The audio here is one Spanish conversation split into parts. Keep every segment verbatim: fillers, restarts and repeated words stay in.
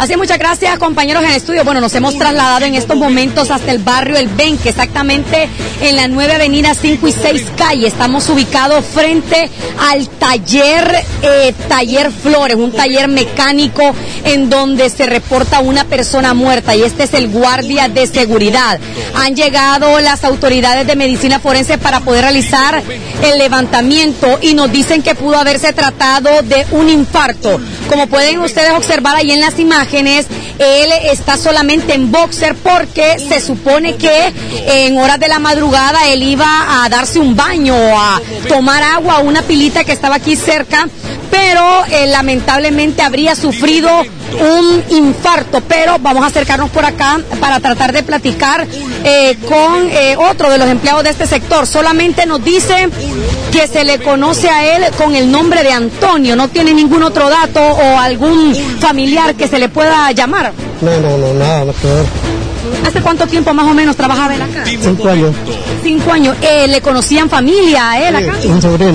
Así, muchas gracias, compañeros en estudio. Bueno, nos hemos trasladado en estos momentos hasta el barrio El Benque, exactamente en la nueva avenida cinco y seis calle. Estamos ubicados frente al taller, eh, Taller Flores, un taller mecánico en donde se reporta una persona muerta, y este es el guardia de seguridad. Han llegado las autoridades de medicina forense para poder realizar el levantamiento y nos dicen que pudo haberse tratado de un infarto. Como pueden ustedes observar ahí en las imágenes, él está solamente en boxer porque se supone que en horas de la madrugada él iba a darse un baño o a tomar agua a una pilita que estaba aquí cerca, pero eh, lamentablemente habría sufrido un infarto. Pero vamos a acercarnos por acá para tratar de platicar eh, con eh, otro de los empleados de este sector. Solamente nos dice que se le conoce a él con el nombre de Antonio. ¿No tiene ningún otro dato o algún familiar que se le pueda llamar? No, no, no, nada, no puedo. ¿Hace cuánto tiempo más o menos trabajaba él acá? Cinco años. Cinco años. Eh, ¿Le conocían familia a él acá? Sí, un sobrino.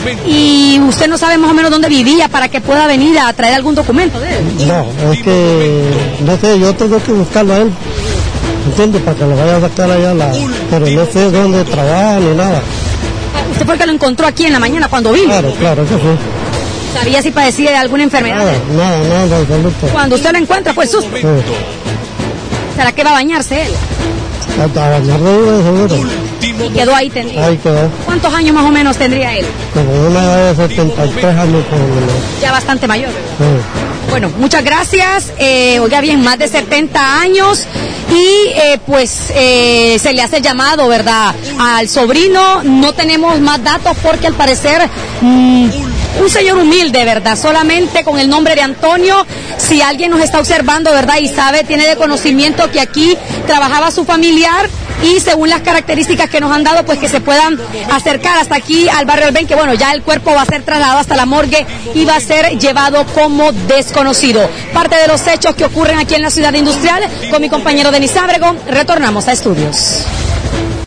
¿Y usted no sabe más o menos dónde vivía para que pueda venir a traer algún documento de él? No, es que, no sé, yo tengo que buscarlo a él, ¿entiende? Para que lo vaya a sacar allá, la, pero no sé dónde trabaja ni nada. ¿Usted fue que lo encontró aquí en la mañana cuando vino? Claro, claro, eso fue. ¿Sabía si padecía de alguna enfermedad? Nada, nada, nada, absoluto. Cuando usted lo encuentra fue el susto. Sí. ¿Será que va a bañarse él? A bañar de uno, seguro. Y quedó ahí tendido. Ahí quedó. ¿Cuántos años más o menos tendría él? Como una edad de setenta y tres años, por lo menos. Ya bastante mayor, ¿verdad? Sí. Bueno, muchas gracias. Eh, oiga bien, más de setenta años y eh, pues eh, se le hace llamado, ¿verdad?, al sobrino. No tenemos más datos porque al parecer mmm, un señor humilde, ¿verdad?, solamente con el nombre de Antonio. Si alguien nos está observando, ¿verdad?, y sabe, tiene de conocimiento que aquí trabajaba su familiar, y según las características que nos han dado, pues que se puedan acercar hasta aquí al barrio El Benque. Bueno, ya el cuerpo va a ser trasladado hasta la morgue y va a ser llevado como desconocido. Parte de los hechos que ocurren aquí en la ciudad industrial, con mi compañero Denis Ábrego. Retornamos a estudios.